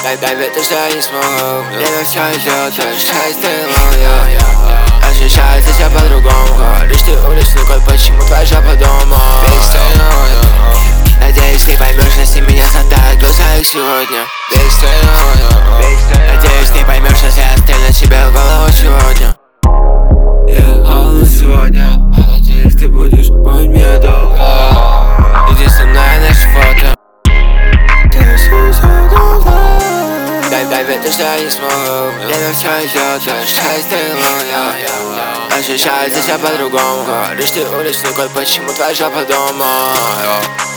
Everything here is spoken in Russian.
Дай верь, что я не смогу. Время все идет, часть ты моя. Ощущается все по-другому. Говоришь, ты уличный кот, почему твоя жопа дома? Весь твой. Надеюсь, ты поймешь, если меня затают глаза их сегодня. Весь твой. Надеюсь, ты поймешь, если я стрельну тебе в голову сегодня. Я голос сегодня. Надеюсь, ты будешь помнить меня долго. Иди со мной на наше фото. Дай верь, что я не смогу. Время все идет, часть ты моя. Ощущается все по-другому. Говоришь, ты уличный кот, почему твоя жопа дома?